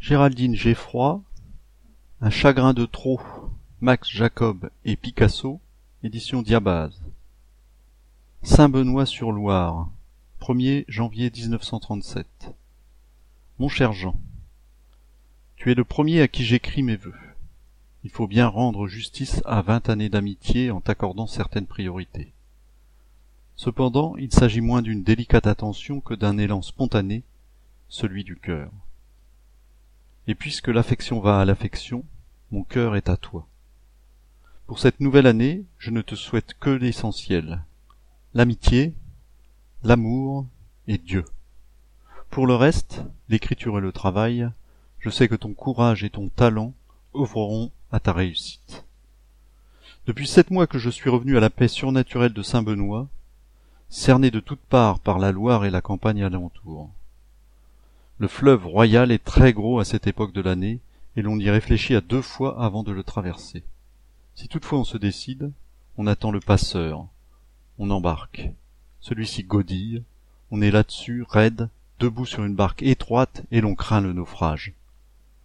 Géraldine Geffroy, Un chagrin de trop, Max Jacob et Picasso, édition Diabase. Saint-Benoît-sur-Loire, 1er janvier 1937. Mon cher Jean, tu es le premier à qui j'écris mes vœux. Il faut bien rendre justice à 20 années d'amitié en t'accordant certaines priorités. Cependant, il s'agit moins d'une délicate attention que d'un élan spontané, celui du cœur. Et puisque l'affection va à l'affection, mon cœur est à toi. Pour cette nouvelle année, je ne te souhaite que l'essentiel. L'amitié, l'amour et Dieu. Pour le reste, l'écriture et le travail, je sais que ton courage et ton talent œuvreront à ta réussite. Depuis 7 mois que je suis revenu à la paix surnaturelle de Saint-Benoît, cerné de toutes parts par la Loire et la campagne alentour. Le fleuve royal est très gros à cette époque de l'année, et l'on y réfléchit à 2 fois avant de le traverser. Si toutefois on se décide, on attend le passeur, on embarque. Celui-ci godille, on est là-dessus, raide, debout sur une barque étroite, et l'on craint le naufrage.